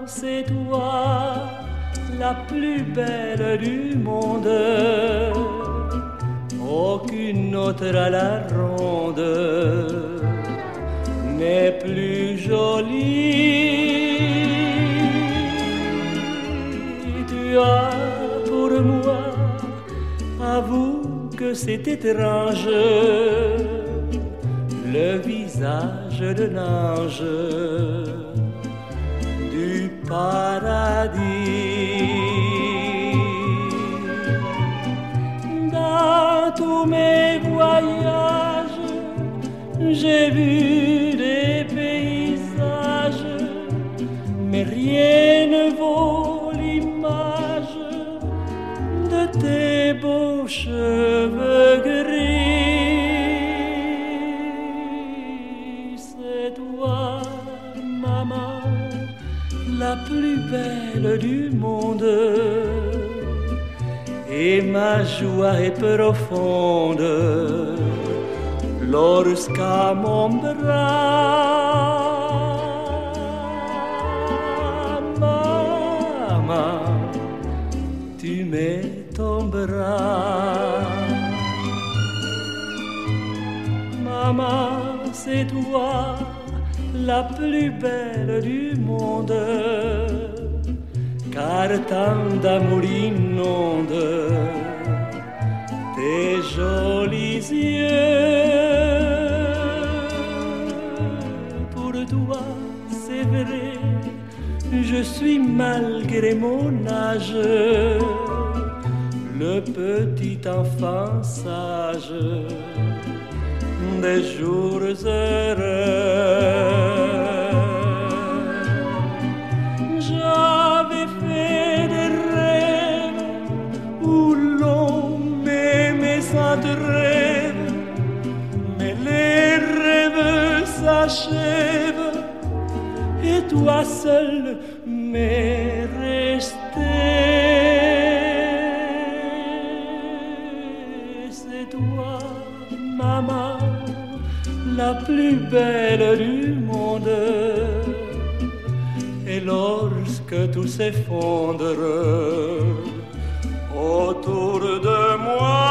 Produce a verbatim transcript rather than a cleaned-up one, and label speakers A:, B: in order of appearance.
A: c'est toi, la plus belle du monde. Aucune autre à la ronde n'est plus jolie. Tu as pour moi, avoue que c'est étrange, le visage d'un ange du paradis. Dans tous mes voyages, j'ai vu des paysages, mais rien ne vaut l'image de tes beaux cheveux gris. C'est toi, maman, la plus belle du monde, et ma joie est profonde lorsqu'à mon bras, maman, tu mets ton bras. Maman, c'est toi, la plus belle du monde, car tant d'amour inonde tes jolis yeux. Pour toi, c'est vrai, je suis malgré mon âge le petit enfant sage des jours heureux. J'avais fait des rêves où l'on m'aimait sans trêve, mais les rêves s'achèvent et toi seul m'es resté. C'est toi, maman, la plus belle du monde. Et lorsque tout s'effondre autour de moi,